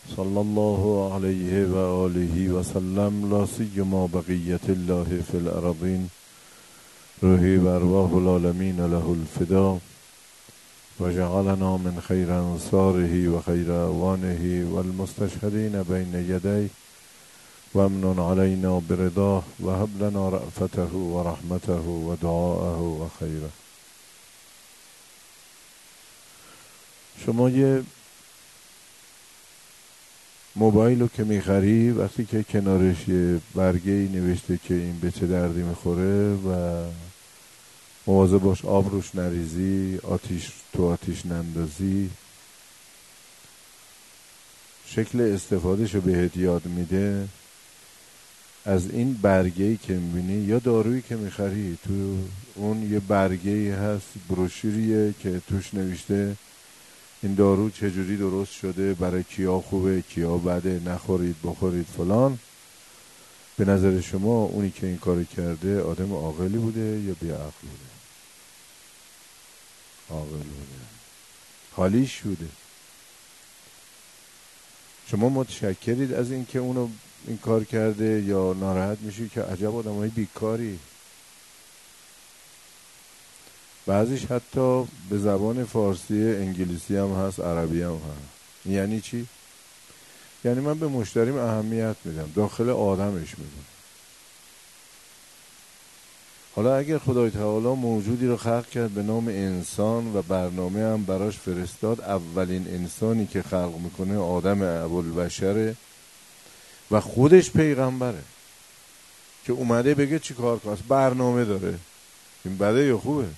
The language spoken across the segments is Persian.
صلی الله علیه و آله و سلم. لا سیما بقیت الله فی الارضین، روحی و ارواح العالمین له الفدا، و جعلنا من خیر انصاره و خیر اعوانه و المستشهدین بین یدیه و امنن علینا برضاه و هب لنا رأفته و رحمته و دعاءه و خیره. شما یه موبایل رو که میخری، وقتی که کنارش یه برگه‌ای نوشته که این به چه دردی میخوره و مواظب باش آب روش نریزی، آتیش نندازی، شکل استفادهش رو بهت یاد میده. از این برگه‌ای که میبینی یا دارویی که میخری، تو اون یه برگه‌ای هست، بروشوریه که توش نوشته این دارو چجوری درست شده، برای کیا خوبه، کیا بده، نخورید بخورید فلان. به نظر شما اونی که این کار کرده آدم عاقلی بوده یا بی‌عقل بوده؟ عاقل بوده، حالیش بوده. شما متشکرید از این که اونو این کار کرده یا ناراحت میشی که عجب آدمای بیکاری؟ بعضیش حتی به زبان فارسی، انگلیسی هم هست، عربی هم هست. یعنی چی؟ یعنی من به مشتریم اهمیت میدم، داخل آدمش میدم. حالا اگر خدای تعالی موجودی رو خلق کرد به نام انسان و برنامه هم براش فرستاد، اولین انسانی که خلق میکنه آدم ابوالبشره و خودش پیغمبره که اومده بگه چی کار کنه، برنامه داره. این بده یا خوبه؟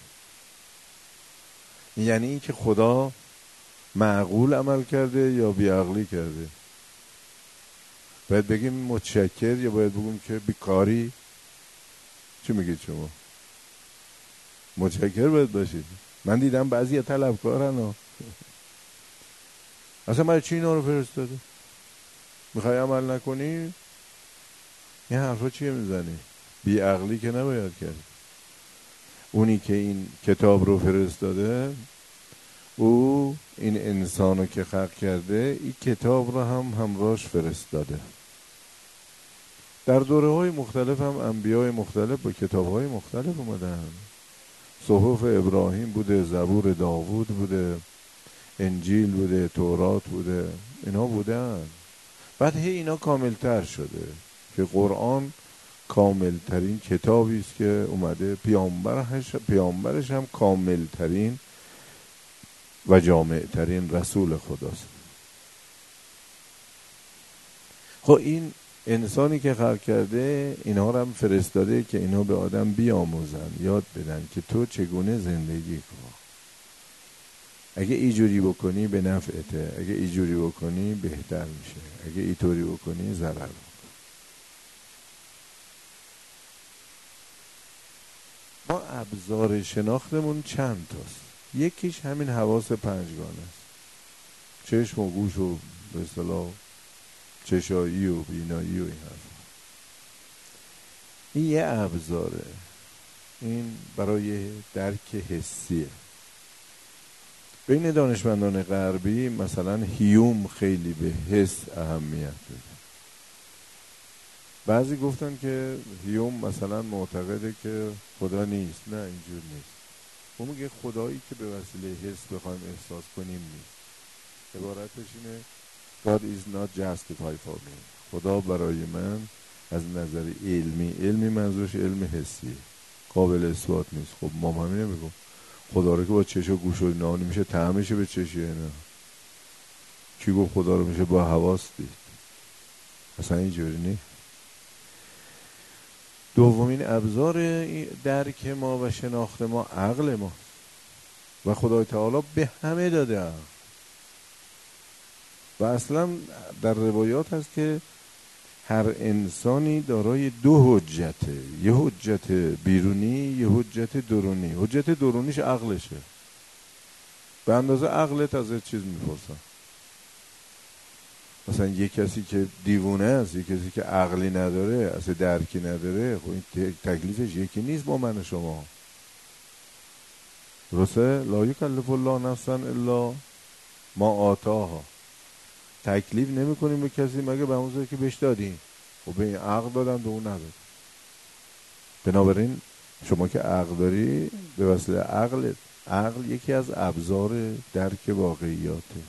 یعنی این که خدا معقول عمل کرده یا بیعقلی کرده؟ باید بگیم متشکر یا باید بگیم که بیکاری؟ چی میگید شما؟ متشکر باید باشید. من دیدم بعضی طلبکارن اصلا برای چی اینا رو فرستاده؟ میخوای عمل نکنی؟ این حرفا چیه میزنی؟ بیعقلی که نباید کرد. اونی که این کتاب رو فرستاده، او این انسانو که خلق کرده، این کتاب رو هم همراهش فرستاده. در دوره‌های مختلف هم انبیاء مختلف با کتاب‌های مختلف اومدن. صحف ابراهیم بوده، زبور داوود بوده، انجیل بوده، تورات بوده، اینا بودن. بعد هی اینا کاملتر شده که قرآن کاملترین کتابی است که اومده. پیامبرش هم کاملترین و جامعترین رسول خداست. خب این انسانی که خلق کرده اینا رو هم فرستاده که اینا به آدم بیاموزن، یاد بدن که تو چگونه زندگی کن. اگه اینجوری بکنی به نفعته، اگه اینجوری بکنی بهتر میشه، اگه اینطوری بکنی ضرر بکن. ما ابزار شناختمون چند تاست. یکیش همین حواس پنجگانه است. چشم و گوش و به اصطلاح چشایی و بینایی و این حرف. این یه ابزاره، این برای درک حسیه. بین دانشمندان غربی مثلا هیوم خیلی به حس اهمیت داره. بعضی گفتن که هیوم مثلا معتقده که خدا نیست. نه، اینجور نیست. اون میگه خدایی که به وسیله حس بخوایم احساس کنیم نیست. عبارتش اینه God is not justified for me. خدا برای من از نظر علمی منظورش علم حسیه، قابل اثبات نیست. خب ما همینه میگم خدا رو که با چش و گوش و اینا میشه طعمش به چشیه. نه، کی گفت خدا رو میشه با حواس دید؟ اصلا اینجوری نیست. دومین ابزار درک ما و شناخت ما عقل ما و خدای تعالی به همه داده. و اصلا در روایات هست که هر انسانی دارای دو حجته، یه حجت بیرونی، یه حجت درونی. حجت درونیش عقلشه. به اندازه عقلت از چیز میپرسن. مثلا یه کسی که دیوونه است، یه کسی که عقلی نداره، اصلا درکی نداره، خب این تکلیفش یکی نیست با من و شما. درسته؟ لا یکلف الله نفسا الا ما آتاها. تکلیف نمی کنیم به کسی مگه به اون که بهش دادیم. خب به این عقل دادم به اون نداد. بنابراین شما که عقل داری به وسیله عقل یکی از ابزار درک واقعیاته.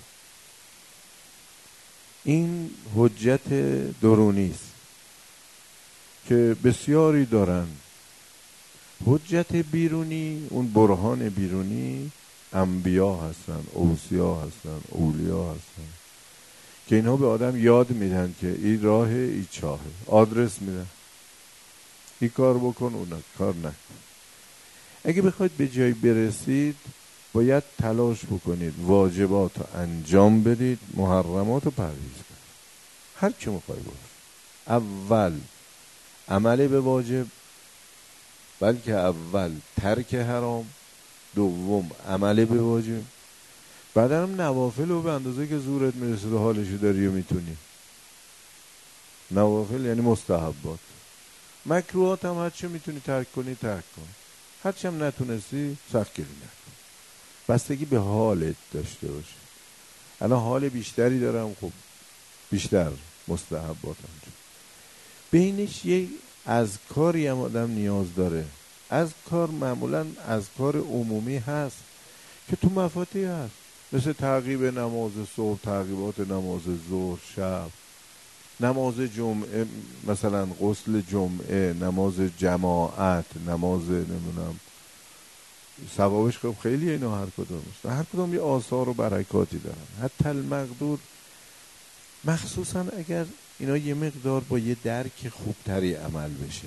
این حجت درونی است که بسیاری دارن. حجت بیرونی، اون برهان بیرونی، انبیا هستن، اوصیا هستن، اولیا هستن که اینها به آدم یاد میدن که این راه، این چاهه، آدرس میدن، این کار بکن، اون کار نکن. اگه بخواید به جای برسید باید تلاش بکنید، واجبات رو انجام بدید، محرمات رو پرهیز کنید. هر چی میخوای باش. اول عمل به واجب، بلکه اول ترک حرام، دوم عمل به واجب، بعد هم نوافل رو به اندازه که زورت میرسه و حالشو داری و میتونی. نوافل یعنی مستحبات. مکروهات هم هر چی میتونی ترک کنی ترک کن، هر چی هم نتونستی سختگیری نکن. بستگی به حالت داشته باشه. الان حال بیشتری دارم، خب بیشتر مستحبات انجام. بینش یه اذکاری هم آدم نیاز داره. اذکار معمولا اذکار عمومی هست که تو مفاتیح هست، مثل تعقیب نماز صبح، تعقیبات نماز ظهر، شب، نماز جمعه، مثلا غسل جمعه، نماز جماعت، نماز نمیدونم ثوابش خب خیلی اینا هر کدوم است. هر کدوم یه آثار و برکاتی دارن. حتی المقدور، مخصوصا اگر اینا یه مقدار با یه درک خوبتری عمل بشه.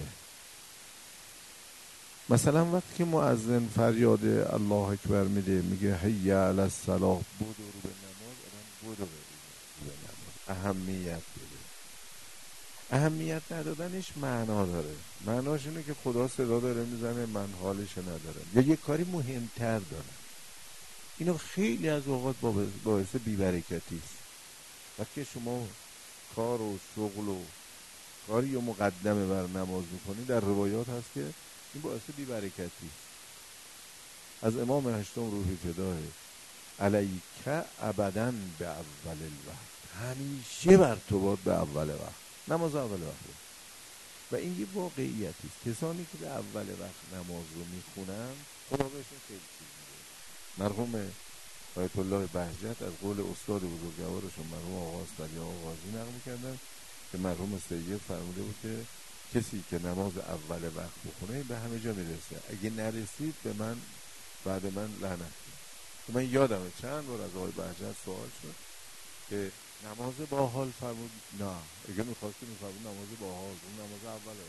مثلا وقتی که مؤذن فریاد الله اکبر میده، میگه حی علی الصلاة، بدو رو به نماز، آدم بدو به نماز، اهمیت بده. اهمیت ندادنش معنا داره. معناش اینه که خدا صدا داره میزنه، من حالش ندارم، یا یه کاری مهمتر دارم. اینو خیلی از اوقات باعث بی‌برکتی است. وقتی شما کار و شغل و کاری و مقدمه بر نماز میکنی، در روایات هست که این باعث بی‌برکتی است. از امام هشتم روحی فداه، علیک ابداً به اول الوقت، همیشه بر تو باد به اول وقت، نماز اول وقت. و این یه واقعیتی است. کسانی که به اول وقت نماز رو میخونن خدا بهشون خیلی چیز میده. مرحوم آیت الله بهجت از قول استاد بزرگوارشون مرحوم آقا استادی آقا قاضی نقل می‌کردن که مرحوم سید فرموده بود که کسی که نماز اول وقت بخونه به همه جا میرسه، اگه نرسید به من بعد من لعنت کنه. من یادمه چند بار از آقای بهجت سوال شد که نماز با حال فرمود، نه اگه میخواستی میفرمود نماز با حال، اون نماز اوله،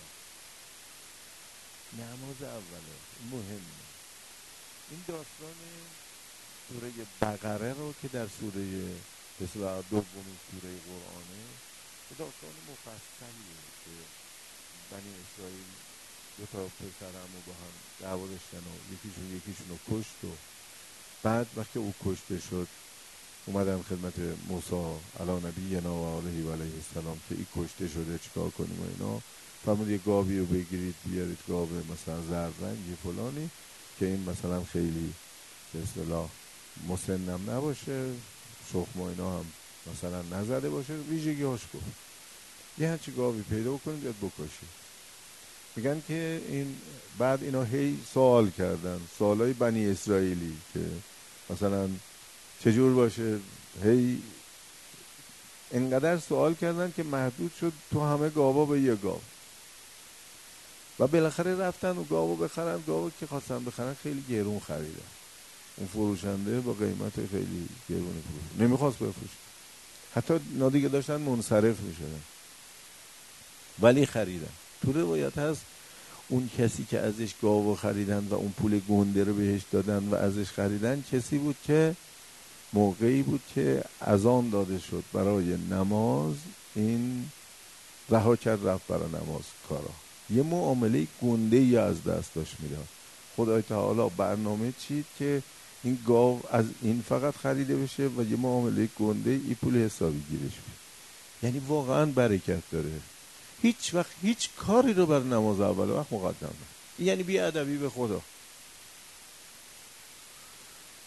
نماز اوله مهمه. این داستان سوره بقره رو که در سوره بسیار دومین سوره قرآنه، یه داستان مفصلیه که بنی اسرائیل دو تا پسرم رو با هم دعوا داشتن و یکیشون رو کشت و بعد وقتی او کشته شد اومدن خدمت موسی علی نبینا و آله و علیه السلام که این کشته شده چیکار کنیم و اینا. فرمود یه گاوی رو بگیرید بیارید، گاو مثلا زرد رنگی فلانی که این مثلا خیلی به اصطلاح مسنم نباشه، شخم و اینا هم مثلا نزده باشه، ویژگی هاش گفت. یه هرچی گاوی پیدا کنید بیاد بکشید. میگن که این بعد اینا هی سوال کردن، سوالای بنی اسرائیلی که مثلا چجور باشه، هی انقدر سوال کردن که محدود شد تو همه گاوا به یه گاو. و بالاخره رفتن و گاوو بخرن. گاوو که خواستن بخرن خیلی گرون خریدن. اون فروشنده با قیمت خیلی گرونی فروشید، نمیخواست بفروشه، حتی اینا دیگه داشتن منصرف میشدن ولی خریدن. تو روایت هست اون کسی که ازش گاوو خریدن و اون پول گنده رو بهش دادن و ازش خریدن کسی بود که موقعی بود که اذان داده شد برای نماز، این رها کرد رفت برای نماز کارا. یه معامله گنده ای از دست داشت میداد. خدای تعالی برنامه چید که این گاو از این فقط خریده بشه و یه معامله گنده ای پول حسابی گیرش بیاد. یعنی واقعا برکت داره. هیچ وقت هیچ کاری رو بر نماز اول وقت مقدم نه. یعنی بی ادبی به خدا.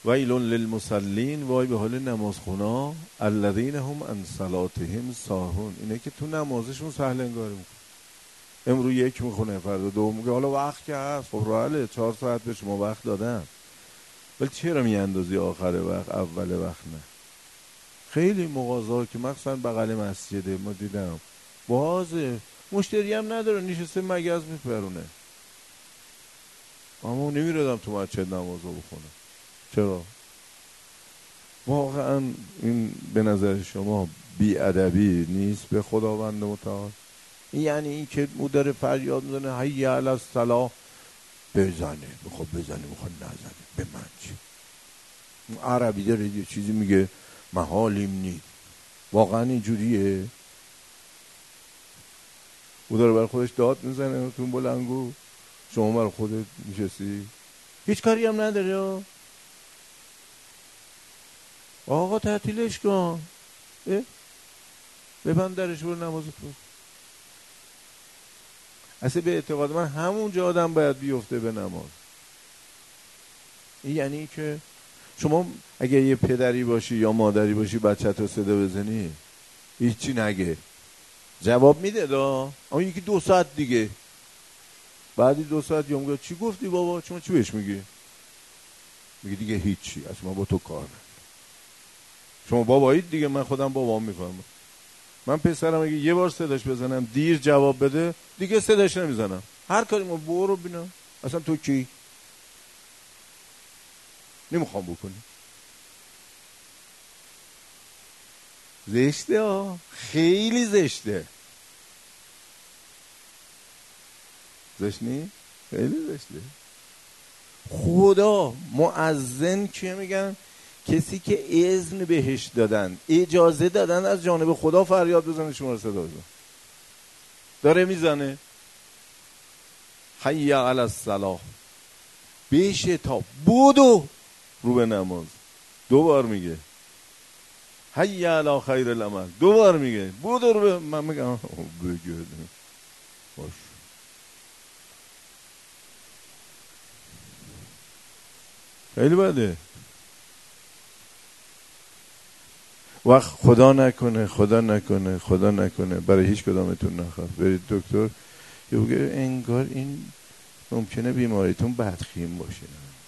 ویل للمصلین، وای به حال نمازخونا، الذین هم عن صلاتهم ساهون، اینه که تو نمازشون سهل انگاری میکنه. امروز یک میخونه، فردا دو میگه، حالا وقت که هست، خب راهله 4 ساعت به شما وقت دادن، ولی چرا میاندازی آخر وقت اول وقت نه؟ خیلی مغازه‌ها که مخصوصا بغل مسجده ما دیدم بازه، مشتری هم نداره، نشسته مگز میپرونه. اما نمیردم تو مسجد نمازو بخونه. چرا؟ واقعا این به نظر شما بی‌ادبی نیست به خداوند متعال؟ یعنی این که او داره فریاد میزنه حی علی الصلاة، بزنه، بخواد بزنه، بخواد نزنه، به من چی؟ عربی داره یه چیزی میگه محالیم نید، واقعا اینجوریه؟ او داره برای خودش داد میزنه تو بلنگو، شما برای خودت میشستی هیچ کاری هم نداره. آقا تعطیلش کن، ببند درش برو نماز کن. اصلا به اعتقاد من همونجا آدم باید بیفته به نماز. این یعنی که شما اگه یه پدری باشی یا مادری باشی بچت رو صدا بزنی هیچی نگه، جواب میده دا، اما یکی 2 ساعت دیگه، بعدی 2 ساعت یا میگه چی گفتی بابا، شما چی بهش میگی؟ میگه دیگه هیچی، اصلا با تو کار ندارم، شما بابایید دیگه، من خودم بابام میفهمم. من پسرم اگه یه بار صداش بزنم دیر جواب بده دیگه صداش نمیزنم، هر کاری ما برو ببینم، اصلا تو کی؟ نمیخوام بکنی. زشته ها، خیلی زشته. زشت نی؟ خیلی زشته. خدا مؤذن که میگن کسی که اذن بهش دادن، اجازه دادن از جانب خدا فریاد بزنه شما رو صدا بزن، داره میزنه حی علی الصلاة، بشه تا بودو رو به نماز، 2 بار میگه حی علی خیر العمل، 2 بار میگه بودو رو به، من میگم بگه باش. خیلی بده. وقت خدا نکنه برای هیچ کدامتون نخواد برید دکتر یا بگه انگار این ممکنه بیماریتون بدخیم باشه.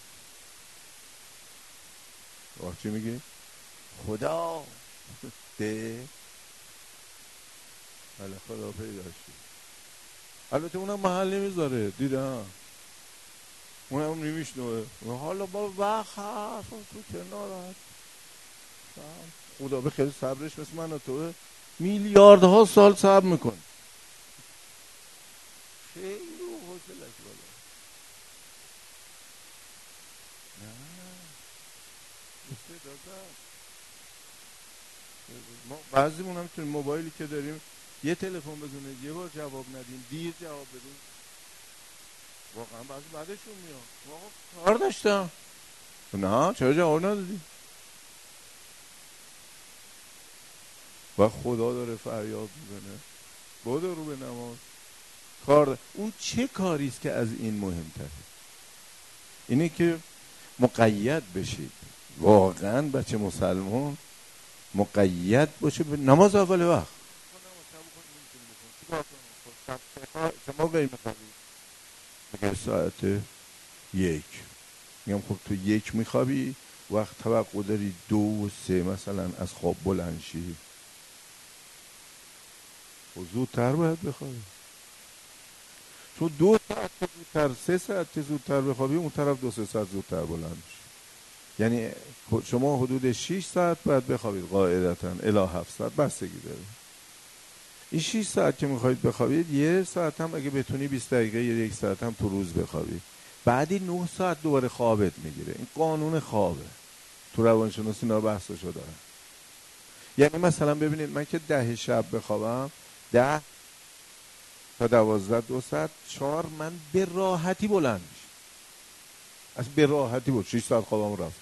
وقت چی میگه؟ خدا ده حالا خدا پیدا شد. البته اونم محل نمیذاره، دیدم اونم نمیشنوه، حالا با وقت هست تو کنار هست، خدا به خیلی صبرش مثل من و توه، میلیاردها سال صبر میکن، خیلی حوصله‌اش بالا. نه ما بعضیمون هم تو موبایلی که داریم یه تلفن بزنه یه بار جواب ندیم، دیر جواب بدیم، واقعا بعضی بعدشون میاد واقعا کار داشتم، نه چرا جواب ندادی؟ و خدا داره فریاد میزنه بودو رو به نماز، کار اون چه کاریست که از این مهمتره؟ اینه که مقید بشید، واقعا بچه مسلمان مقید باشه به نماز اول وقت. شما قیمه خوابید میگه ساعت 1، میگم خب تو 1 میخوابی، وقت توقع داری 2 و 3 مثلا از خواب بلند شی، خب زودتر باید بخوابی، تو 2 ساعت زودتر 3 ساعت زودتر بخوابی اون طرف 2-3 ساعت زودتر بلند شی، یعنی شما حدود 6 ساعت باید بخوابید قاعدتاً الی 7 ساعت بستگی داره. این 6 ساعت که میخواید بخوابید 1 ساعت هم اگه بتونی 20 دقیقه یا 1 ساعت هم تو روز بخوابید، بعدی 9 ساعت دوباره خوابت میگیره. این قانون خوابه، تو روانشناسی اینا بحثشو دارن. یعنی مثلا ببینید من که 10 شب بخوابم 10 تا 12 2 ساعت 4 من به راحتی بلند میشم، اصلا به راحتی بود 6 ساعت خوابم رفت،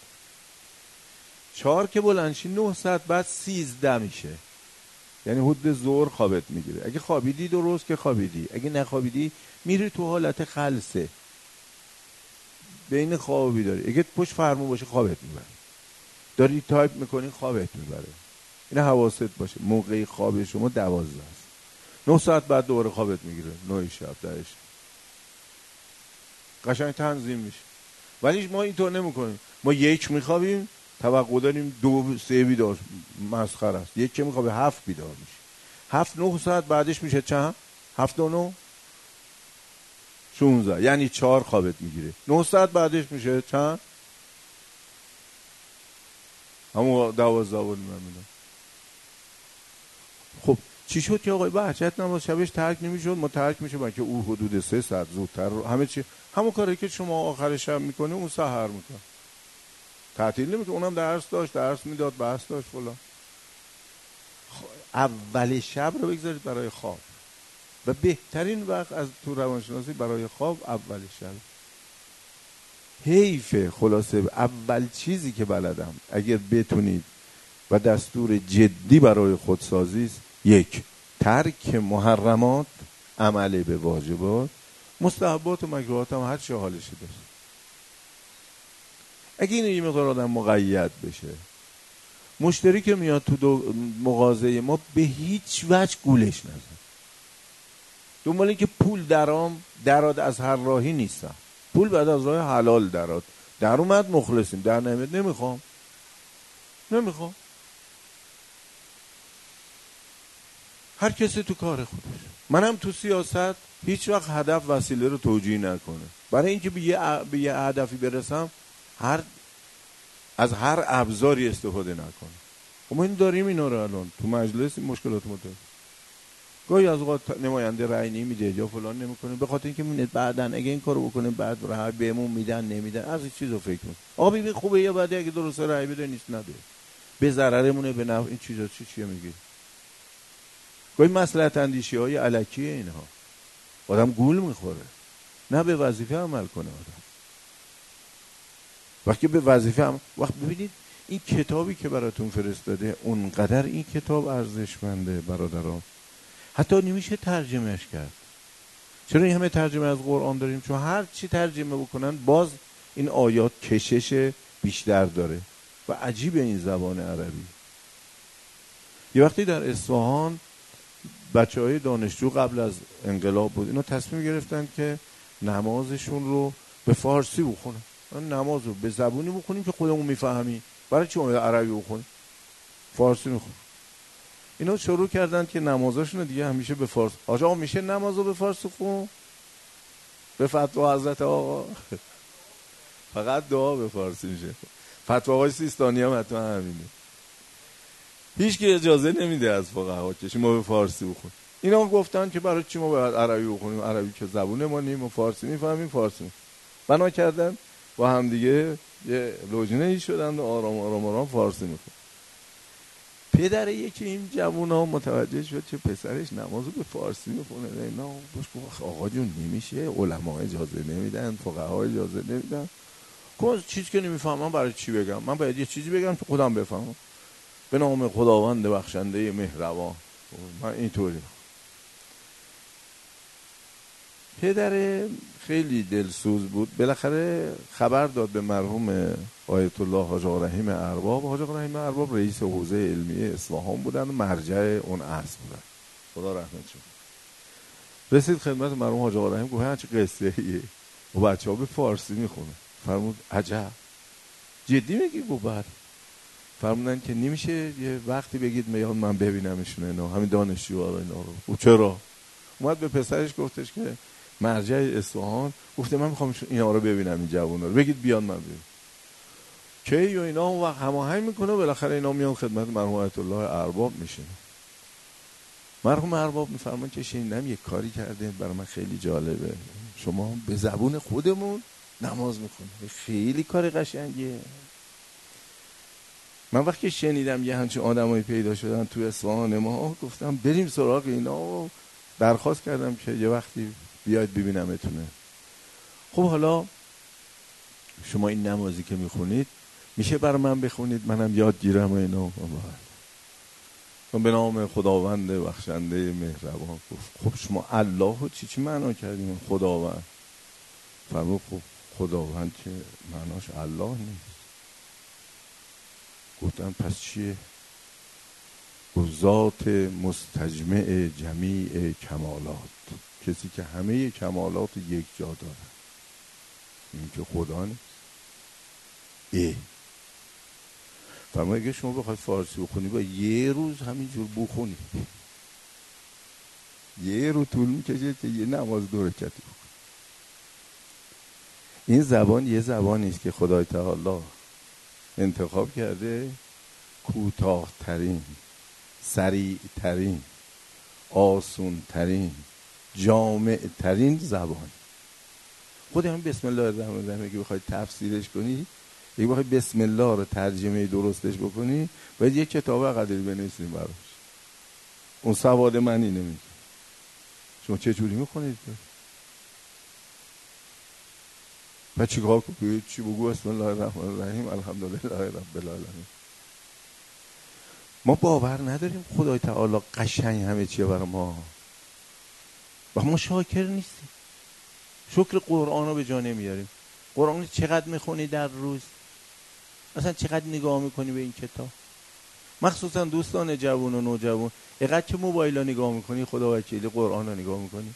4 که بلند شی 9 ساعت بعد 13 میشه، یعنی حدود ظهر خوابت میگیره. اگه خوابیدی درست که خوابیدی، اگه نخوابیدی میری تو حالت خلسه. بین خواب و بیداری. اگه پشت فرمون باشه خوابت میبره، داری تایپ میکنی خوابت میبره. این حواست باشه. موقع خواب شما 12 است. 9 ساعت بعد دوباره خوابت میگیره، 9 شب 10 شب قشنگ تنظیم میشه. ولی ما اینطور نمیکنیم. ما 1 میخوابیم، توقع داریم 2 3 بیدار. مسخره است. 1 که میخوابه 7 بیدار میشه. 7 9 ساعت بعدش میشه چند؟ 7 و 9 16، یعنی 4 خوابت میگیره. 9 ساعت بعدش میشه چند؟ همون 12 بود میدونم. خب چی شد که آقای بهجت نماز شبش ترک نمیشد؟ ما ترک میشه برای که او حدود 3 ساعت زودتر همه چی همون کاری که شما آخر شب میکنه اون سحر میکنه. تعطیل نمیکنه. اونم درس داشت، درس میداد، بحث داشت فلان. اول شب رو بگذارید برای خواب و بهترین وقت از تو روانشناسی برای خواب اول شب. حیفه. خلاصه اول چیزی که بلدم اگر بتونید و دستور جدی برای خودسازی است: 1 ترک محرمات، عمل به واجبات، مستحبات و مکروهات هم هر چه حالشه داشت. اگه این یه مقدار آدم مقید بشه، مشتری که میاد تو مغازه ما به هیچ وجه گولش نزن. دنبال این که پول دراد از هر راهی نیستم. پول بعد از راه حلال دراد. در اومد مخلصیم، در نمیاد نمیخوام. هر کسی تو کار خودش. منم تو سیاست هیچ وقت هدف وسیله رو توجیه نکنه. برای اینکه به یه هدفی برسم از هر ابزاری استفاده نکنه. خب ما این داریم اینا رو الان تو مجلس این مشکلات ما داریم. گاهی از اوقات نماینده رأی نمیده یا فلان نمیکنه به خاطر اینکه میبینید بعدن اگه این کارو بکنه بعد رأی بهمون میدن نمیدن. از این چیزو فکر کنید. آقا ببین خوبه یا بده، اگه درسته رأی بده نیست نده. به ضررمونه به نفع این چیزا چیه میگی؟ گاهی مصلحت اندیشی‌های الکیه اینها. آدم گول میخوره. نه به وظیفه عمل کنه آدم. وقتی به وظیفه وقت ببینید این کتابی که براتون فرستاده اونقدر این کتاب ارزشمنده برادران، حتی نمیشه ترجمهش کرد. چرا این همه ترجمه از قرآن داریم؟ چون هر چی ترجمه بکنن باز این آیات کشش بیشتر داره و عجیب این زبان عربی. یه وقتی در اصفهان بچه‌های دانشجو قبل از انقلاب بود، اینا تصمیم گرفتن که نمازشون رو به فارسی بخونن. نماز رو به زبونی بخونیم که خودمون میفهمیم. برای چی عربی بخونیم؟ فارسی میخونیم. اینا شروع کردن که نمازاشون دیگه همیشه به فارسی. آقا میشه نمازو به فارسی خون؟ به فتوا حضرت آقا فقط دعا به فارسی میشه. فتوا آقای سیستانی هم حتما همینه. هیچ کی اجازه نمیده از فقها که شما به فارسی بخونید. اینا گفتن که برای چی ما باید عربی بخونیم؟ عربی که زبون ما نیم و فارسی میفهمیم فارسی. بنا کردن با هم دیگه یه لوجنه‌ای شدن و آرام فارسی میخونن. پدر یکی این جوونا متوجه شد که پسرش نمازو به فارسی میخونه. اینا گفت آقا جون نمیشه، علما اجازه نمیدن، فقها اجازه نمیدن. گفت چیزی که نمیفهمم برای چی بگم؟ من باید یه چیزی بگم که خودم بفهمم. به نام خداوند بخشنده مهربان. من اینطوری. پدر خیلی دلسوز بود. بالاخره خبر داد به مرحوم آیت الله حاج آقا رحیم ارباب. حاج آقا رحیم ارباب رئیس حوزه علمی اصفهان بودن و مرجع اون عصر بودن. خدا رحمتشون. رسید خدمت مرحوم حاج آقا رحیم، گفت چه قصه ایه و بچه‌ها به فارسی میخونه. فرمود عجب. جدی میگی؟ گفت بله. فرمودن که نمیشه یه وقتی بگید میام من ببینمشون اینا، همین دانشجوها رو اینا رو. او چرا؟ اومد به پسرش گفتش که مرجع اصفهان گفته من میخوام اینا رو ببینم، این جوونا رو، بگید بیان من ببینم. کی و اینا اون وقت هماهنگ میکنه. بالاخره اینا میان خدمت مرحوم آیت الله ارباب میشن. مرحوم ارباب میفرمان که شنیدم یک کاری کرده برای من خیلی جالبه، شما به زبون خودمون نماز میخونید. خیلی کار قشنگیه. من وقتی شنیدم یه همچین آدمایی پیدا شدن تو اصفهان ما، گفتم بریم سراغ اینا و درخواست کردم که یه وقتی بیاید ببینمتونه. خب حالا شما این نمازی که میخونید میشه برای من بخونید منم یاد گیرم و اینا. من به نام خداوند بخشنده مهربان. گفت خب شما الله چی معنا کردیم؟ خداوند. فرمود خب خداوند که معناش الله نیست. گفتن پس چیه؟ ذات مستجمع جمیع کمالات، کسی که همه کمالات یک جا داره. این که خدا نیست. فرمایی اگه شما بخواید فارسی بخونی با یه روز همینجور بخونی، یه روز طول میکشه که یه نماز 2 رکعتی بخونی. این زبان یه زبانی است که خدای تعالی انتخاب کرده کوتاه‌ترین، سریع‌ترین، آسون‌ترین، جامع‌ترین زبان. خود همین بسم الله الرحمن الرحیم اگه بخواید تفسیرش کنی، اگه بخواید بسم الله رو ترجمه درستش بکنی، باید یک کتاب قدری بنویسیم براش. اون سواد معنی نمیگه. شما چه جوری میخونید؟ و چیکار کنید؟ چی بگو؟ بسم الله الرحمن الرحیم الحمدلله رب العالمین. ما باور نداریم خدای تعالی قشنگ همه چیه برای ما و ما شاکر نیستیم. شکر قرآن رو به جا نمیاریم. قرآن چقدر میخونی در روز؟ اصلا چقدر نگاه میکنی به این کتاب؟ مخصوصا دوستان جوان و نوجوان، اینقدر که موبایل رو نگاه میکنی، خدا وکیلی قرآن رو نگاه میکنی؟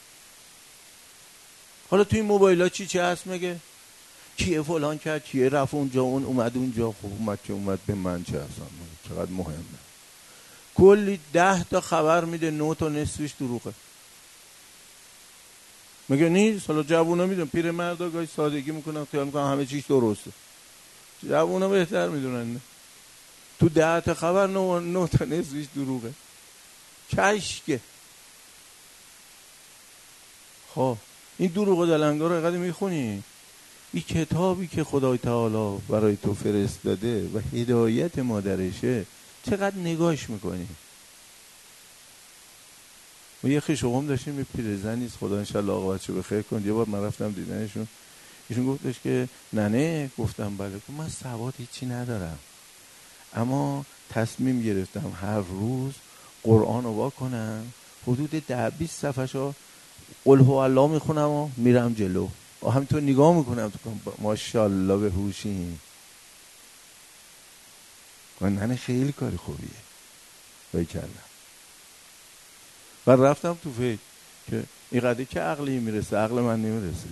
حالا توی این موبایل ها چی هست مگه؟ کیه فلان کرد، کیه رفت اونجا، اون اومد اونجا، خب اومد که اومد، به من چه اصلا؟ چقدر مهمه. کلی 10 تا خبر میده، 9 تا نصفش دروغه. مگه نیست؟ حالا جوونا میدونن، پیرمردا گاهی سادگی میکنن، خیال میکنن همه چیز درسته. جوونا بهتر میدونن. تو 10 تا خبر 9 تا نصفش دروغه. کشکه. خب این دروغ دلنگا رو اینقدر میخونی؟ این کتابی که خدای تعالی برای تو فرستاده و هدایت مادرشه، چقدر نگاهش میکنی؟ ما یه خیشوام داشتیم، یه پیرزنیست، خدا انشالله عاقبتشو بخیر کن. یه بار من رفتم دیدنشون، ایشون گفتش که ننه. گفتم بله. گفت من سواد هیچی ندارم، اما تصمیم گرفتم هر روز قرآن رو وا کنم، حدود 10-20 صفحه‌شو قل هو الله میخونم و میرم جلو و همینطور نگاه میکنم تو. ماشاءالله به هوشی. ننه خیلی کاری خوبیه. بایی کردم و رفتم تو فکر که این قدری که عقلی میرسه، عقل من نمیرسه.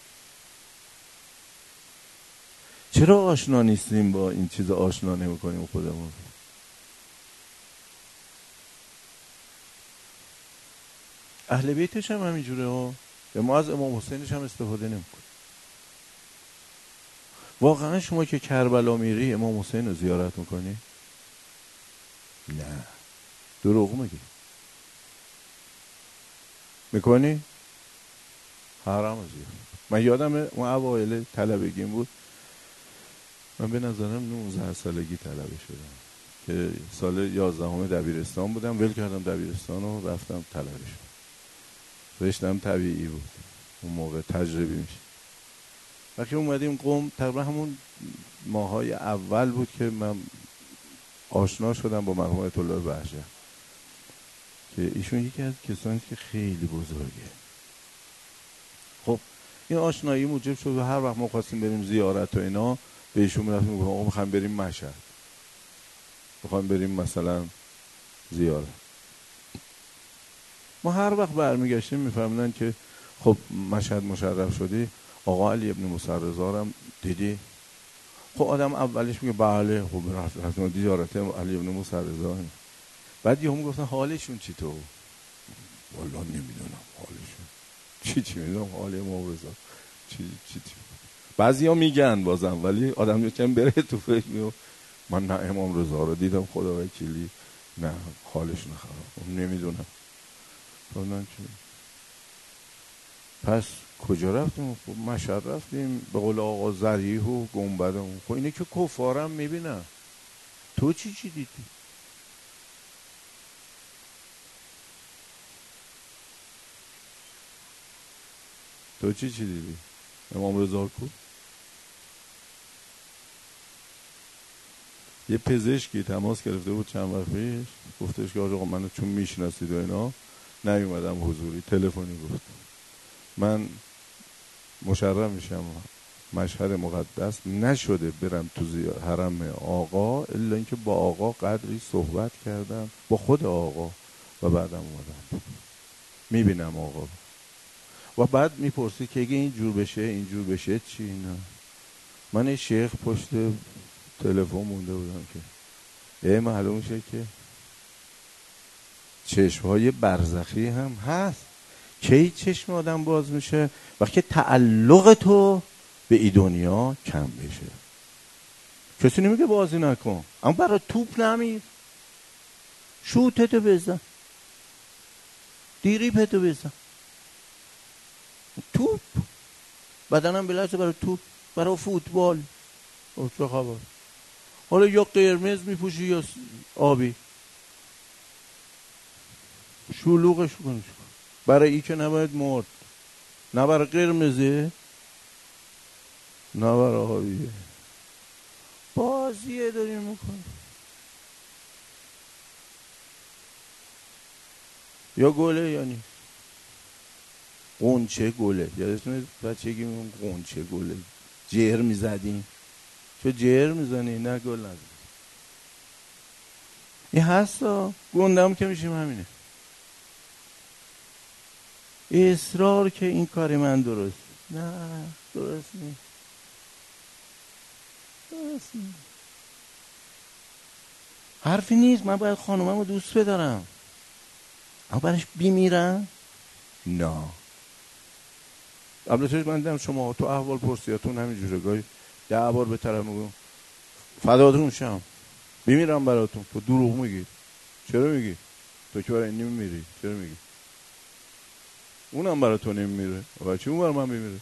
چرا آشنا نیستیم با این چیز؟ آشنا نمیکنیم خودمون. اهل بیتش هم همینجوره ها. به ما از امام حسینش هم استفاده نمیکنه. واقعا شما که کربلا میری امام حسین رو زیارت میکنی؟ نه، دروغ میگی. میکنی؟ حرام زیارت. من یادم اون اوایل طلبگیم بود، من به نظرم 19 سالگی طلبه شدم که سال 11 دبیرستان بودم. ول کردم دبیرستان رو، رفتم طلبه شدم. رشتم طبیعی بود اون موقع، تجربی میشه. وقتی اومدیم قم، تقریبا همون ماهای اول بود که من آشنا شدم با مرحوم آیت الله بهجت که ایشون یکی از کسانی که خیلی بزرگه. خب این آشنایی موجب شد و هر وقت ما خواستیم بریم زیارت و اینا، به ایشون میرفتیم میگفتم آقا میخوایم بریم مشهد، میخوایم بریم مثلا زیارت. ما هر وقت برمیگشتیم میفهمیدن که خب مشهد مشرف شدی، آقا علی ابن موسی رضا هم دیدی؟ خب آدم اولش میگه بله، خب رفتم زیارت علی ابن موسی رضا. بعد یهو میگفتن حالشون چطور؟ والله نمیدونم حالشون چی میدونم، حال امام رضا چی. بعضیا میگن بازم، ولی آدم یکم بره تو فکر میو من نه امام رضا رو دیدم خدا وکیلی، نه حالشون خراب، نمیدونم. پس کجا رفتیم؟ خب مشهد رفتیم، به قول آقا ذریح و گنبدمون. خب اینه که کفارم میبینن. تو چی دیدی؟ تو چی دیدی؟ امام رضا کو؟ یه پزشکی تماس گرفته بود چند وقت پیش، گفتش که آقا منو چون میشناسید و اینا نیومدم حضوری، تلفنی گفت من مشرف میشم مشهد مقدس نشده برم تو حرم آقا الا اینکه با آقا قدری صحبت کردم، با خود آقا، و بعدم اومدم میبینم آقا و بعد میپرسی که اگه اینجور بشه اینجور بشه چی؟ نه من یه شیخ پشت تلفن مونده بودم که معلوم میشه که چشمهای برزخی هم هست. کی چشم آدم باز میشه؟ وقتی تعلق تو به این دنیا کم بشه. کسی نمیگه بازی نکن، اما برای توپ نمیر، شوتتو بزن، دیریپتو بزن. توپ بدنم بلرزه برای توپ، برای فوتبال. چه خبر؟ حالا یا قرمز میپوشی یا آبی، شلوغش کن. برای ای که نباید مرد، نه برای قرمزه نه برای آبیه. بازیه داریم میکنیم. یا گله یا نیست. قنچه گله، یادتونه بچگی میگم قنچه گله جهر میزدیم. چه جهر میزنی؟ نه گل نزد. این هستا گندم که میشیم همینه. اصرار که این کاری من درست، نه درست نیست، درست نیست. حرفی نیست. من باید خانومم دوست بدارم، اما برش بیمیرم؟ نه. البته من دیدم شما تو احوال پرسیاتون همینجوره گاهی 10 بار به طرف میگم فداتون شم بیمیرم براتون. تو دروغ میگی. چرا میگی؟ تو که برای این نمیمیری. چرا میگی؟ اونم برای تو نمیمیره، برای چی اون برای من بیمیره؟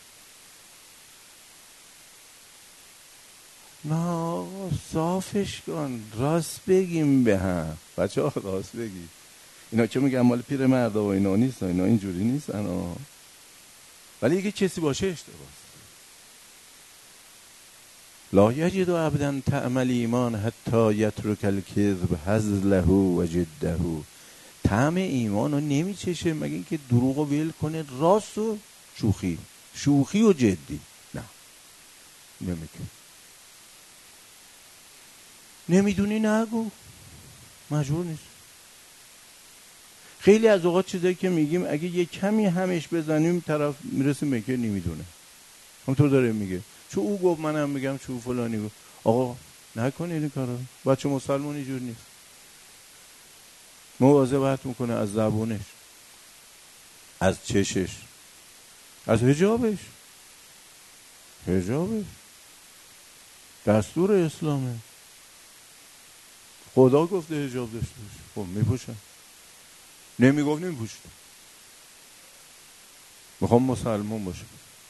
نه صافش کن، راست بگیم به هم بچه ها، راست بگی. اینا که میگن مال پیر مرد و اینا نیست، اینا اینجوری نیستن ولی اگه کسی باشه اشتباهه. لا یجد عبدا طعم الایمان حتی یترک الکذب هزله و جده. طعم ایمان رو نمیچشه مگه اینکه دروغ رو ول کنه، راست و شوخی و جدی. نه نمیکنه. نمیدونی نگو، مجبور نیست. خیلی از اوقات چیزایی که میگیم اگه یه کمی همش بزنیم طرف میرسه میگه نمیدونه. همونطور داره میگه چون او گفت منم میگم چون فلانی گفت. آقا نکنید این کارو. بچه مسلمان اینجور نیست. مواظبت میکنه از زبونش، از چشش، از حجابش. دستور اسلامه. خدا گفته حجاب داشته باشه. خب میپوشن. نمیگفت نمیپوشن. میخوام مسلمان باشم.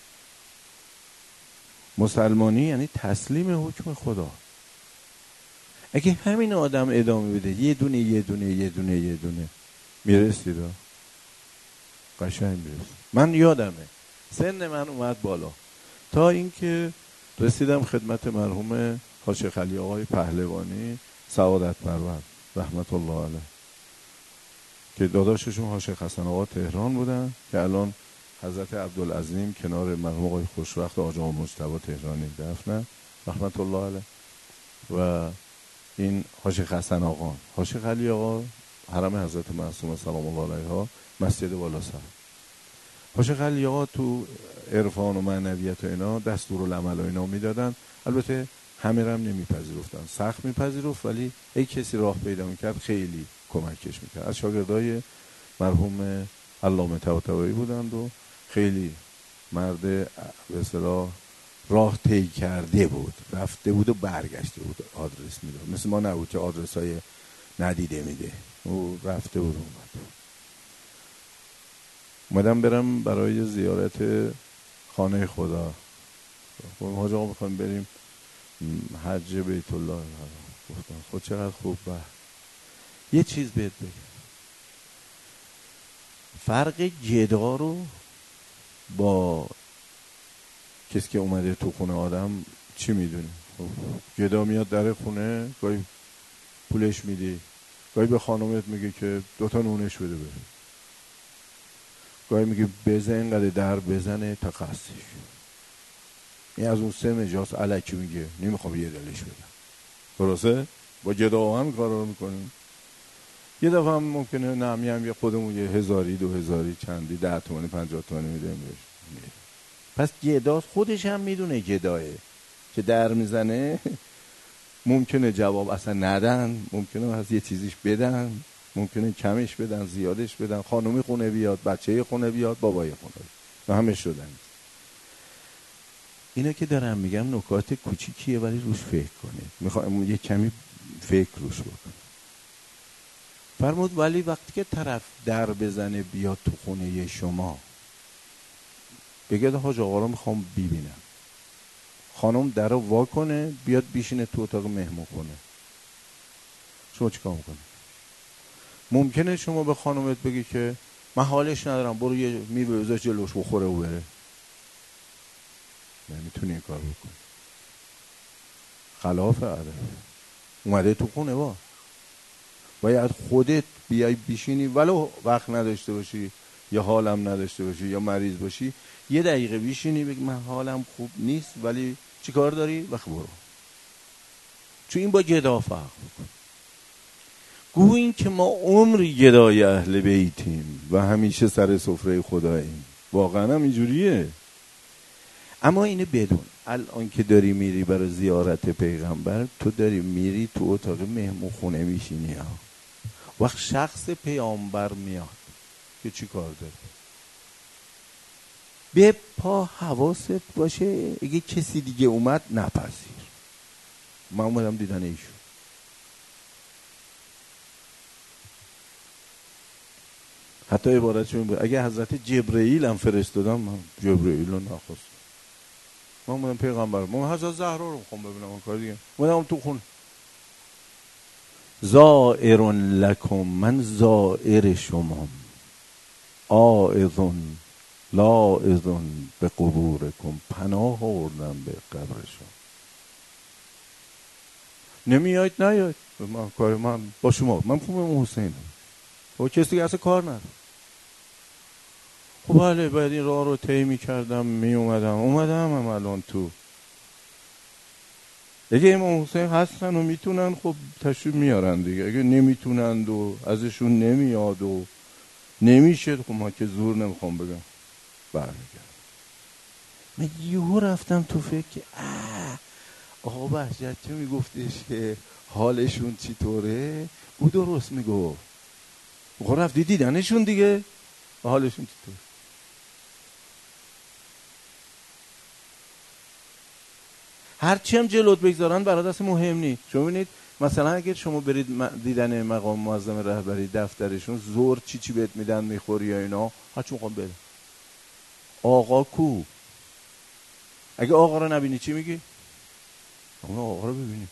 مسلمانی یعنی تسلیم حکم خدا. اگه همین آدم ادامه بده یه دونه میرسید قشنگ میرسید. من یادمه سن من اومد بالا تا اینکه رسیدم خدمت مرحوم حاج خلی آقای پهلوانی سعادت پرور رحمت الله علیه که داداششون حاج حسن آقا تهران بودن که الان حضرت عبدالعظیم کنار مرحوم آقای خوشوقت آقا مجتبی تهرانی دفنن رحمت الله علیه. و این حاج حسن آقا، حاج خلی آقا حرم حضرت معصومه سلام الله علیها، مسجد بالا سر. حاج خلی آقا تو عرفان و معنویت و اینا دستورالعمل و اینا میدادن. البته همه رم نمیپذیرفتن، سخت میپذیرفت ولی ای کسی راه پیدا میکرد خیلی کمکش میکرد. از شاگردای مرحوم علامه طباطبایی بودند و خیلی مرد به اصطلاح راه طی کرده بود، رفته بود و برگشته بود، آدرس میداد. مثل ما نبود که آدرس های ندیده میده. او رفته بود اومدم برم برای زیارت خانه خدا. حاج آقا میخوایم بریم حج بیت الله. گفتم خود چقدر خوب. یه چیز بهت بگم، فرق گدا رو با کسی که اومده تو خونه آدم چی میدونی؟ گدا میاد در خونه، گاهی پولش میدی، گاهی به خانومت میگه که 2 تا نونش بده بره، گاهی میگه بزن اینقدر در بزنه تا خستش. این از اون 3 مجاز الکی میگه نمیخوام یه دلش بدم. درسته؟ با گدا هم کارا رو میکنیم. یه دفعه هم ممکنه نمی هم یه خودمون یه 1000 2000 چندی 10 تومانی 50 تومانی میدیم بهش. پس گدا خودش هم میدونه گداه که در میزنه. ممکنه جواب اصلا ندن، ممکنه از یه چیزیش بدن، ممکنه کمش بدن زیادش بدن، خانومی خونه بیاد، بچه خونه بیاد، بابای خونه بیاد و همه شدن. اینا که دارم میگم نکات کوچیکیه ولی روش فکر کنید. میخوام یه کمی فکر روش بکنید. فرمود ولی وقتی که طرف در بزنه بیاد تو خونه شما بگه حاج آقا رو میخوام ببینم، خانم در رو وا کنه بیاد بیشینه تو اتاق مهمون خونه، شما چیکار میکنه؟ ممکنه شما به خانومت بگی که من حالش ندارم، برو یه میوه بذار جلوش بخوره و بره. نمیتونی این کار بکنی. خلاف عرف اومده تو خونه باید خودت بیای بیشینی، ولو وقت نداشته باشی یا حالم نداشته باشی یا مریض باشی، یه دقیقه بیشینی بگی من حالم خوب نیست ولی چی کار داری؟ وقت برو. چون این با گدا فرق بکن. گوییم که ما عمری گدای اهل بیتیم و همیشه سر سفره خداییم. واقعا هم اینجوریه. اما اینه بدون الان که داری میری برای زیارت پیغمبر، تو داری میری تو اتاق مهمون خونه میشینی ها. وقت شخص پیامبر میاد که چی کار داره؟ به پا حواست باشه اگه کسی دیگه اومد نپذیر. من اومدم دیدن ایشون. حتی عبارتش این بود اگه حضرت جبرئیل هم فرستادم من جبرئیل رو نخواستم. من اومدم پیغمبر، من حضرت زهرا رو میخوام ببینم، اون کار دیگه. اومدم تو خونه. زائر لکم، من زائر شما، آئذن لاذن به قبورکم، پناه آوردم به قبر شما. نمیاید نیاید من کار من با شما، من پوم حسینم با کسی دیگه اصلا کار ندارم. خب بله باید این راه رو طی می‌کردم اومدم هم الان تو. اگه امام حسین هستن و میتونن خب تشریف میارن دیگه، اگه نمیتونند و ازشون نمیاد و نمیشه خب ما که زور نمیخوام بگم برمیگردم. من یهو رفتم تو فکر آقا بهجت چه میگفتش که حالشون چی طوره؟ او درست میگفت. آقا رفتی دیدنشون دیگه حالشون چی طوره؟ هرچی هم جلوت بگذارن برای دست مهم نیست. شما ببینید مثلا اگر شما برید دیدن مقام معظم رهبری دفترشون زور چی بهت میدن میخوری یا اینا، هرچی میخوام بده. آقا کو؟ اگه آقا رو نبینی چی میگی؟ اون آقا رو ببینی.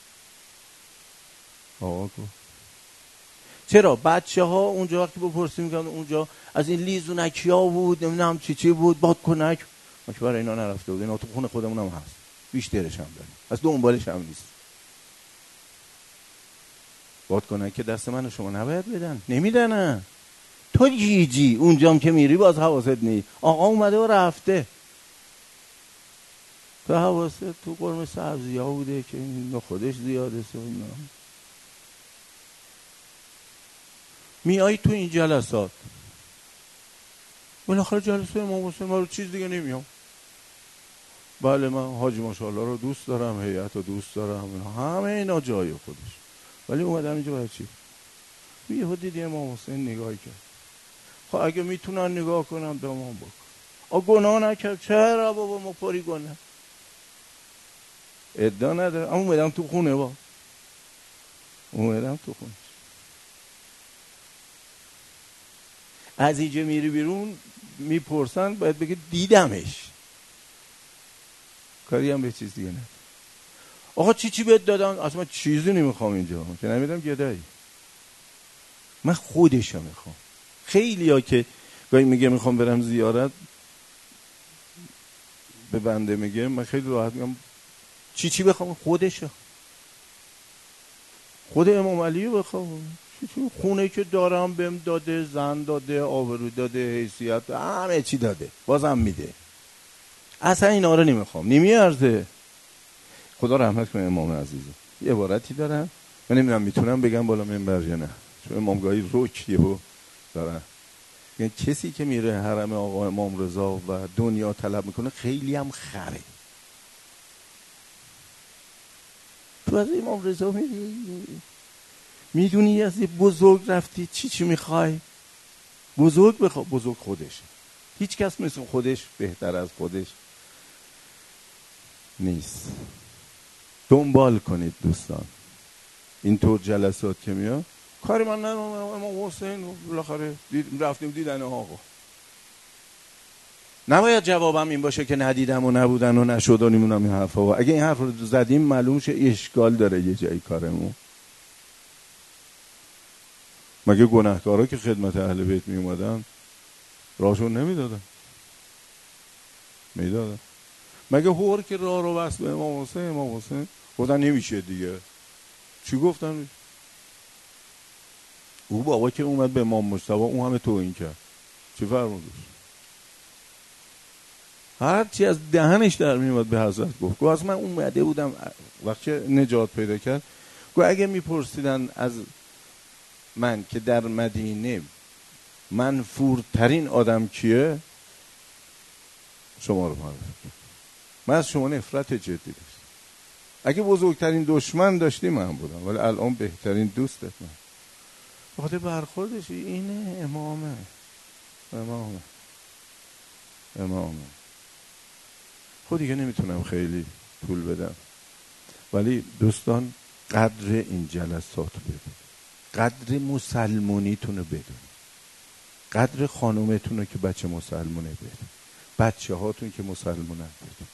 آقا کو؟ چرا بچه ها اونجا وقتی بپرسی میگن اونجا از این لیزونکی ها بود نمیدونم چی بود بادکنک، ما که برای اینا نرفته بود، اینا تو خونه خودمون هم هست، بیشترش هم داریم، از دنبالش هم نیست. بادکنک که دست من و شما نباید بدن، نمیدن. تو جیجی اونجام که میری باز حواست نیست، آقا اومده و رفته، تو حواست تو قرمه سبزی ها بوده که این خودش زیاده سوینا. میایی تو این جلسات بالاخره جلسه امام حسین ما رو چیز دیگه نمیام. بله من حاجی ماشاءالله رو دوست دارم، هیئت رو دوست دارم، همه اینا جای خودش، ولی اومدم اینجا برای چی؟ یهو دیدی امام حسین نگاهی کرد. خب اگه میتونن نگاه کنم دامون بکن. گناه نکرد، چرا بابا ما پری گناه ادعا نداره. اما اومدم تو خونه اومدم تو خونه. از اینجا میری بیرون میپرسن باید بگه دیدمش، کاری هم به چیز دیگه نه. آقا چی بهت دادن؟ اصلا چیزی نمیخوام اینجا که نمیدم گدایی، من خودشو میخوام. خیلی ها که گاهی میگه میخوام برم زیارت به بنده میگه، من خیلی راحت میگم چی بخوام؟ خودشو، خود امام علی رو بخوام. خونه که دارم بهم داده، زن داده، آبرو داده، حیثیت همه چی داده، بازم میده. اصلا اینا رو نمیخوام، نمیارزه. خدا رحمت کنه امام عزیزی. یه عبارتی دارن، من نمیدونم میتونم بگم بالا منبر یا نه، چون امامگاهی رکیه و دارن. یعنی کسی که میره حرم آقا امام رضا و دنیا طلب میکنه خیلی هم خره. تو از امام رضا میدونی از یه بزرگ رفتی چی میخوای؟ بزرگ بخواه. بزرگ خودش، هیچ کس مثل خودش بهتر از خودش نیست. دنبال کنید دوستان اینطور جلسات که میاد. کاری من ندارم، امام حسین بالاخره رفتیم دیدن آقا. نباید جوابم این باشه که ندیدم و نبودن و نشد و نمیدونم این حرفا. اگه این حرف رو زدیم معلوم شه اشکال داره یه جایی کارمون. مگه گناهکارا که خدمت اهل بیت می اومدن راهشون نمیدادن؟ میدادن. مگه هور که راه رو بس به امام حسین گفتن نمیشه دیگه؟ چی گفتن؟ او بابا که اومد به امام مجتبی اون همه توهین کرد، چی فرمودش؟ هر چی از دهنش در میومد به حضرت گفت. از من اومده بودم وقتی نجات پیدا کرد، گفت اگه میپرسیدن از من که در مدینه منفورترین آدم کیه، شما رو معرفی کنم. من از شما نفرت جدی داشتم. اگه بزرگترین دشمن داشتی من بودم، ولی الان بهترین دوستت من. بخاطر برخوردش اینه. امامه. خود دیگه نمیتونم خیلی طول بدم، ولی دوستان قدر این جلسات رو بدون، قدر مسلمونیتون رو بدون، قدر خانومتون رو که بچه مسلمونه بدون، بچه هاتون که مسلمونن بدون،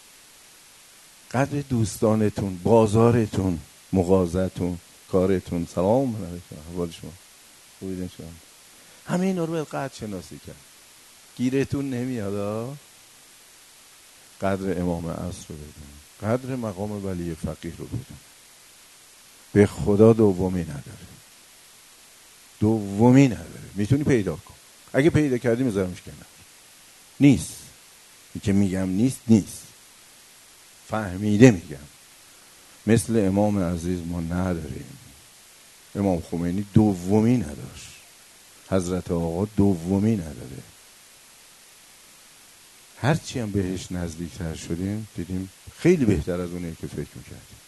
قدر دوستانتون، بازارتون، مغازتون، کارتون. سلام علیکم، احوال شما خوبید شما؟ همه اینا رو باید قدر شناسی کرد. گیرتون نمیاد. قدر امام عصر رو بدون، قدر مقام ولی فقیه رو بدون. به خدا دومی نداره. میتونی پیدا کن، اگه پیدا کردی میذارمش کنار. نیست این که میگم نیست، فهمیده میگم. مثل امام عزیز ما نداریم. امام خمینی دومی نداشت، حضرت آقا دومی نداره. هرچی هم بهش نزدیکتر شدیم دیدیم خیلی بهتر از اونه که فکر میکردیم.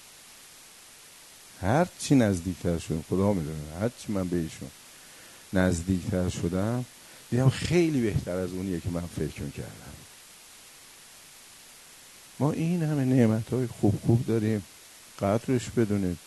هرچی نزدیکتر شدیم، خدا میدونه، هرچی من بهشون نزدیکتر شدم دیدم خیلی بهتر از اونیه که من فکر میکردم. ما این همه نعمتهای خوب داریم. قدرش بدونید.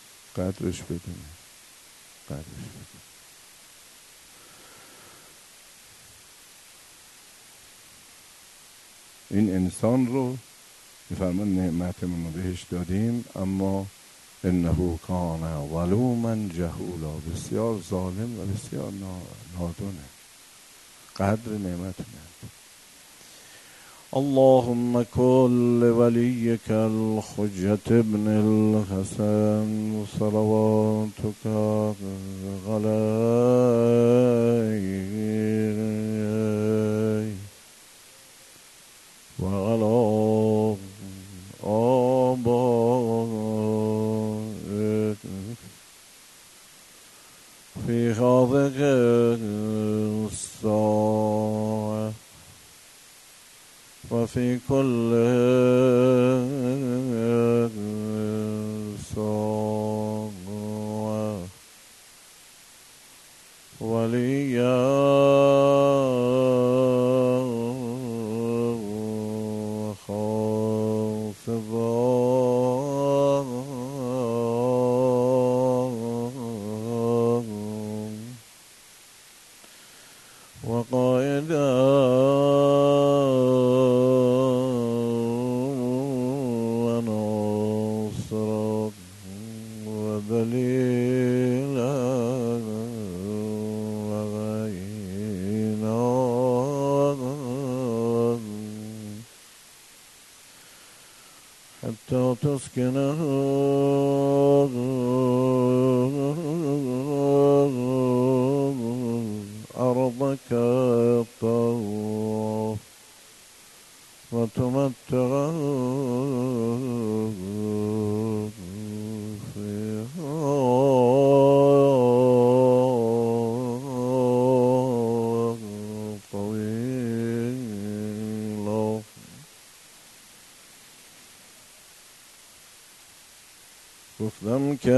این انسان رو میفرمان نعمتمون رو بهش دادیم، اما انه کان ظلوما جهولا، بسیار ظالم و بسیار نادونه. قدر نعمتونه. اللهم كن لوليك الحجة ابن الحسن صلواتك عليه وعلى آبائك في هذه الساعة وفي كل ساعة وليا وحافظا وقائدا حتى تسكنه أرضك طوعا وتمتعوا فيها طويلا. گفتم که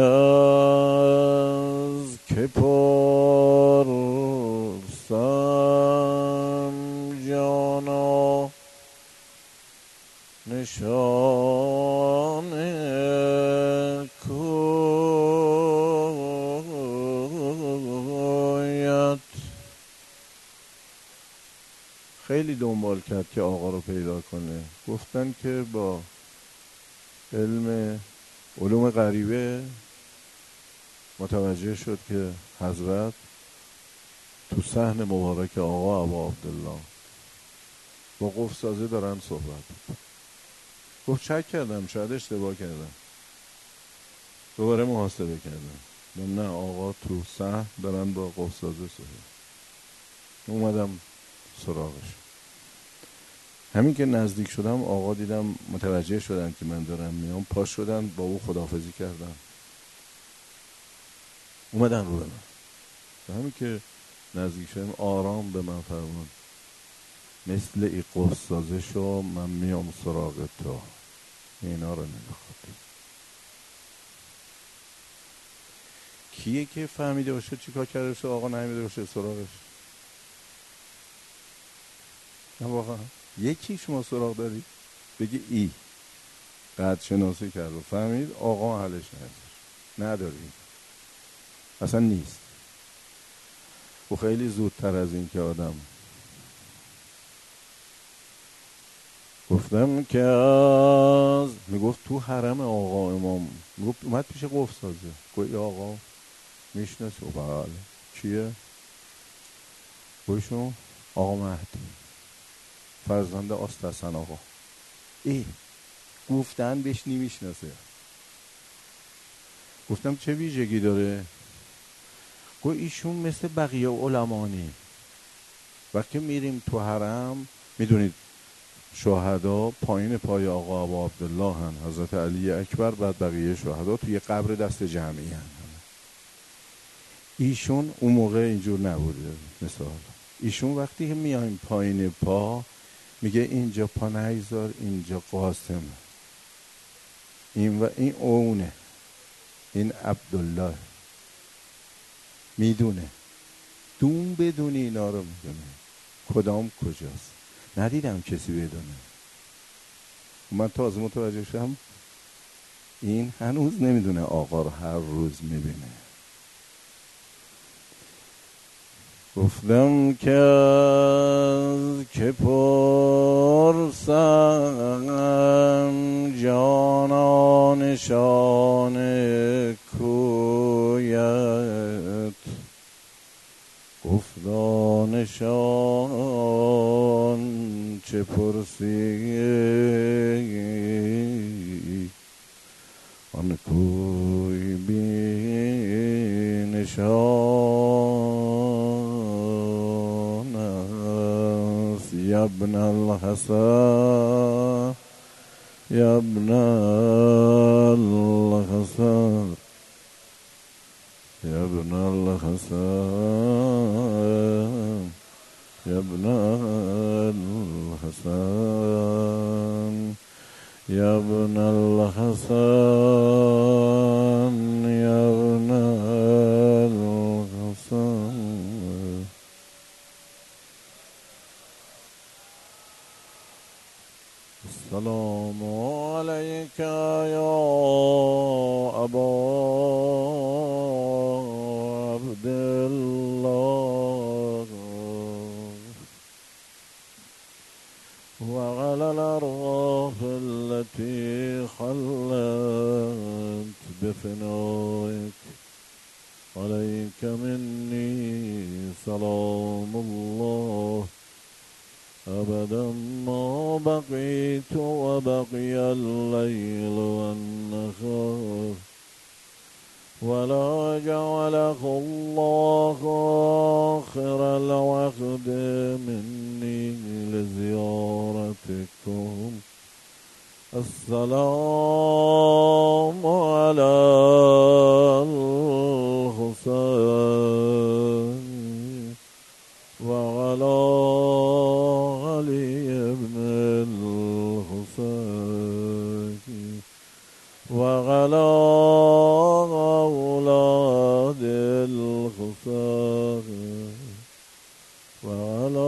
از که پرسم جانا نشان کویت. خیلی دنبال کرد که آقا رو پیدا کنه. گفتن که با علوم غریبه متوجه شد که حضرت تو صحن مبارک آقا ابا عبدالله با قفل سازه دارن صحبت. گفت شک کردم، شاید اشتباه کردم، دوباره محاسبه کردم، نه آقا تو صحن دارن با قفل سازه صحبت. اومدم سراغش. همین که نزدیک شدم آقا دیدم متوجه شدن که من دارم میام، پاش شدن با او خداحافظی کردن، اومدن رو به من. همین که نزدیک شدم آرام به من فرمود مثل ای قفل سازه شو، من میام سراغ تو، اینا رو نمیخواد. کیه که فهمیده باشه چیکار کرده باشه آقا نمیده باشه سراغش؟ نه واقعا یکی شما سراغ داری بگی ای قد شناسی کرد و فهمید آقا حلش نداری، اصلا نیست. و خیلی زودتر از این که آدم گفتم که از میگفت تو حرم آقا امام، میگفت اومد پیش قفل سازه، گفت آقا میشناسی؟ بله. کیه؟ گوشون آقا مهدی فرزند آستحسن آقا. ای گفتن بهش نمیشناسه. گفتم چه ویژگی داره؟ گفت ایشون مثل بقیه علمانی، وقتی میریم تو حرم میدونید شهدا پایین پای آقا ابا عبدالله هن، حضرت علی اکبر، بعد بقیه شهدا توی قبر دست جمعی هن. ایشون اون موقع اینجور نبوده. مثال ایشون وقتی که میایم پایین پا میگه اینجا پا نیزار، اینجا قاسم، این و این اونه، این عبدالله. میدونه، دون بدونی اینا رو میدونه کدام کجاست. ندیدم کسی بدونه. من تازه متوجه شدم این هنوز نمیدونه آقا رو هر روز میبینه. گفتم که از که پرسم جانا نشان کویت. گفتا نشان چه پرسی آن کوی بی نشان است. یابن الحسن یابن الحسن یابن الحسن یابن الحسن یابن الحسن یابن الحسن. السلام علیک یا ابا عبدالله وعلى الأرواح التي خلت بفنائك عليك مني سلام الله أبدا ما بقيت وبقي الليل والنهار، ولا جعله الله آخر الوقت مني لزيارتكم السلام على الحسين وعلى علي بن الحسين وعلى أولاد الحسين وعلى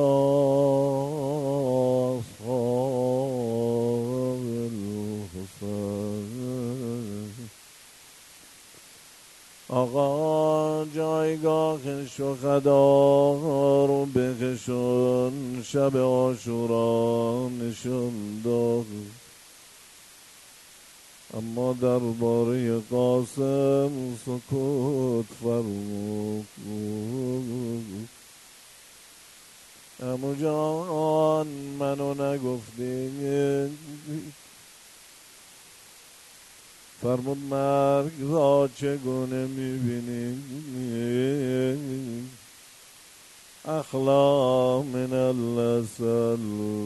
أصحاب الحسين. آقا جایگاه شهدا رو بکشون، شب عاشورا نشون داد، اما درباره قاسم سکوت فرمود. عمو جان منو نگفتی، فرمود مرگ را چگونه میبینی؟ اخلا من اللسل،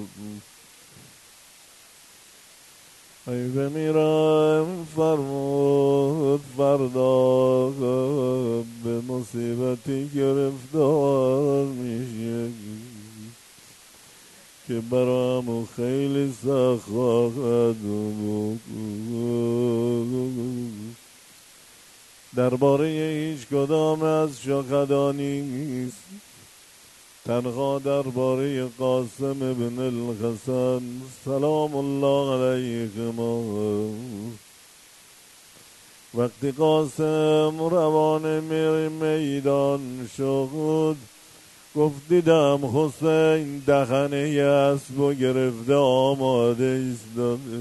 ای بمیرم فرمود فردا به مصیبتی گرفتار میشه که برام خیلی سخت خواهد بود. درباره هیچ کدام از شهدا نیست، تنها درباره قاسم ابن الحسن سلام الله علیهما. وقتی قاسم روان میدان شد، گفت دیدم حسین دهنه اسب و گرفته آماده ایستاده.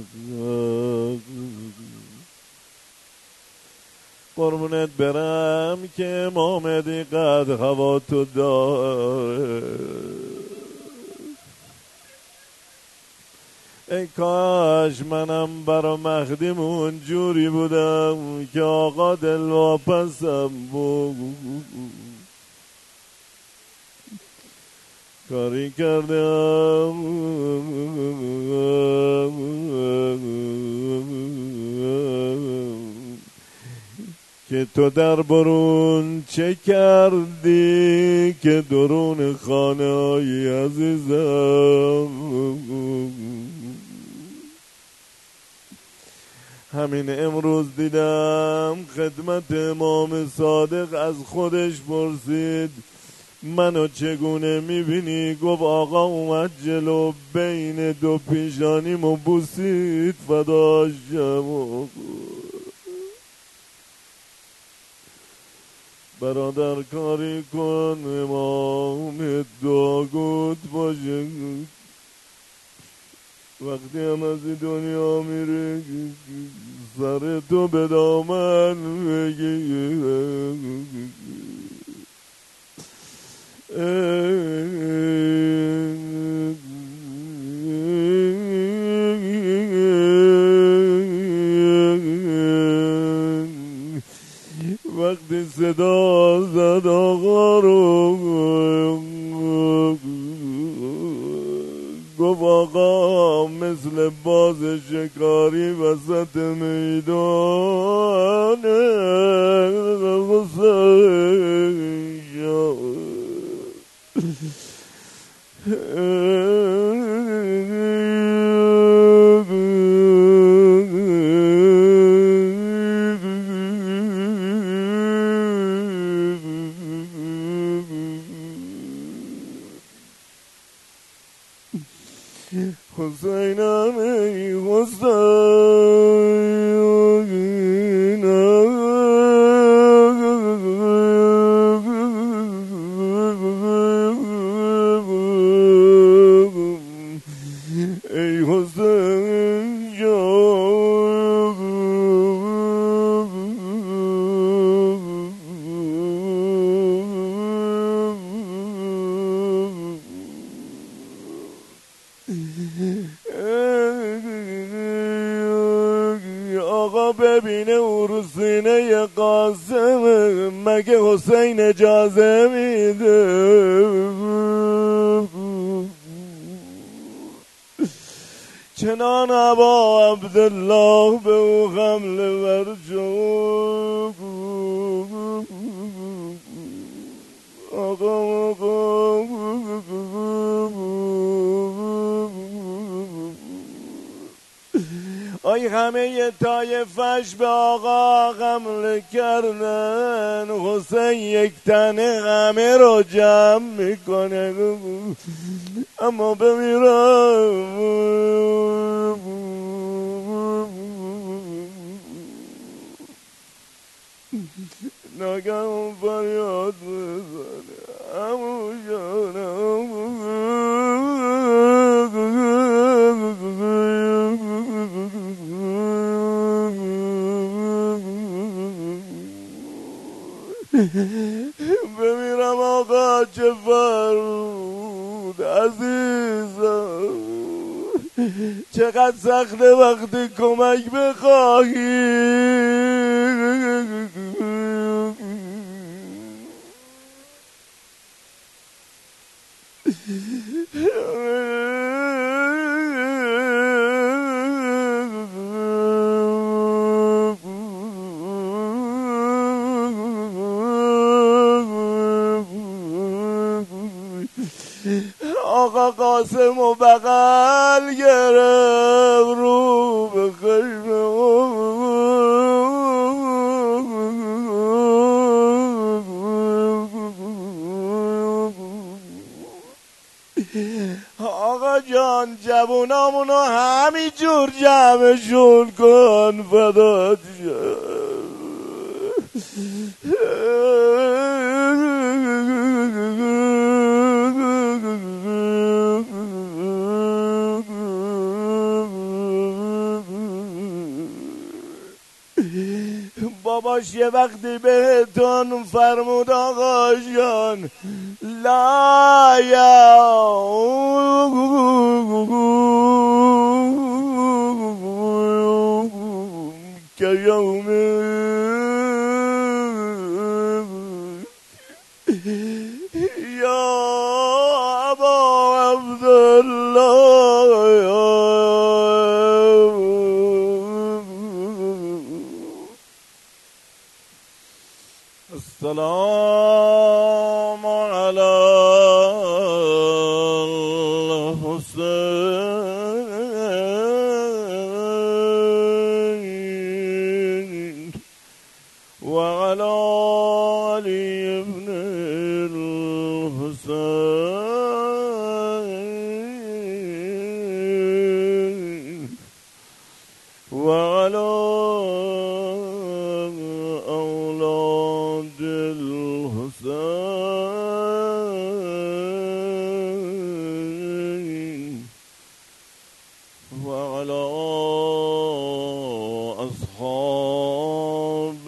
قربونت برم که امام قد هوا تو داره. ای کاش منم برا مخدیمون جوری بودم که آقا دلواپسم بود. کاری کردم که تو در برون چه کردی که درون خانه های عزیزم. همین امروز دیدم خدمت امام صادق از خودش پرسید منو چگونه میبینی؟ گفت آقا اومد جلو بین دو پیشانیمو بوسید فداش شم. برادر کاری کن امام داگود باشه، وقتی هم از دنیا میره سر تو به دامن بگیره. وقتی صدا زد آقا رو، گفت آقا مثل باز شکاری وسط میدان حسین حسینم ای حسین ای حسین جان آقا ببینه او روز چنان ابا عبدالله به او حمله ورجو آی همه طایفش به آقا حمله کردن، حسین یک تنه همه رو جمع میکنه اما بمیرم ناگهان فریاد بزنه عمو جانم بمیرم آقا چه فرمود عزیزم، چقدر سخته وقتی کمک بخواهی آقا قاسم و بغل گرفت رو به خیمه آقا جان جوونامونو همین جور جمعشون کن فدات باباش یه وقتی بهتون فرمود آقا جان لا یا که یوم یا ابا عبدالله السلام علی الحسین و علی علی ابن الحسین و علی اولاد الحسین و علی اصحاب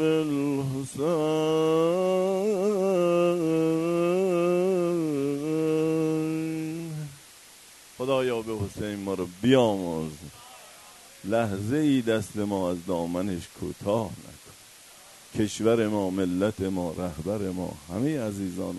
الحسین. خدایا به حسین ما رو بیامرز، لحظه ای دست ما از دامنش کوتاه نکن. کشور ما، ملت ما، رهبر ما، همه عزیزان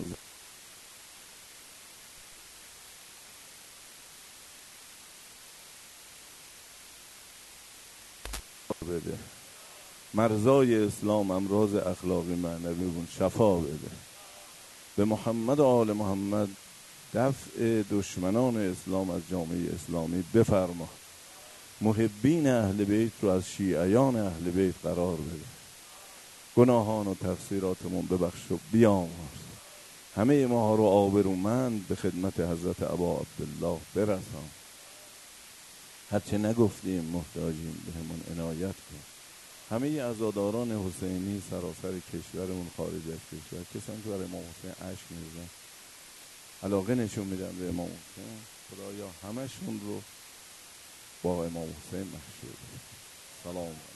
بده، مرزای اسلام امراض اخلاقی معنویمون شفا بده، به محمد و آل محمد دفع دشمنان اسلام از جامعه اسلامی بفرما، محبین اهل بیت رو از شیعیان اهل بیت قرار بده، گناهان و تقصیراتمون ببخش و بیامرز، همه ما رو آبرومند به خدمت حضرت ابا عبدالله برسان. هرچه نگفتیم محتاجیم بهمون عنایت کن. همه عزاداران حسینی سراسر کشورمون، خارج از کشور، کسانی که برای امام حسین اشک می‌ریزن، علاقه نشون میدن به امام حسین، خدایا همشون رو با امام حسین محشور. سلام.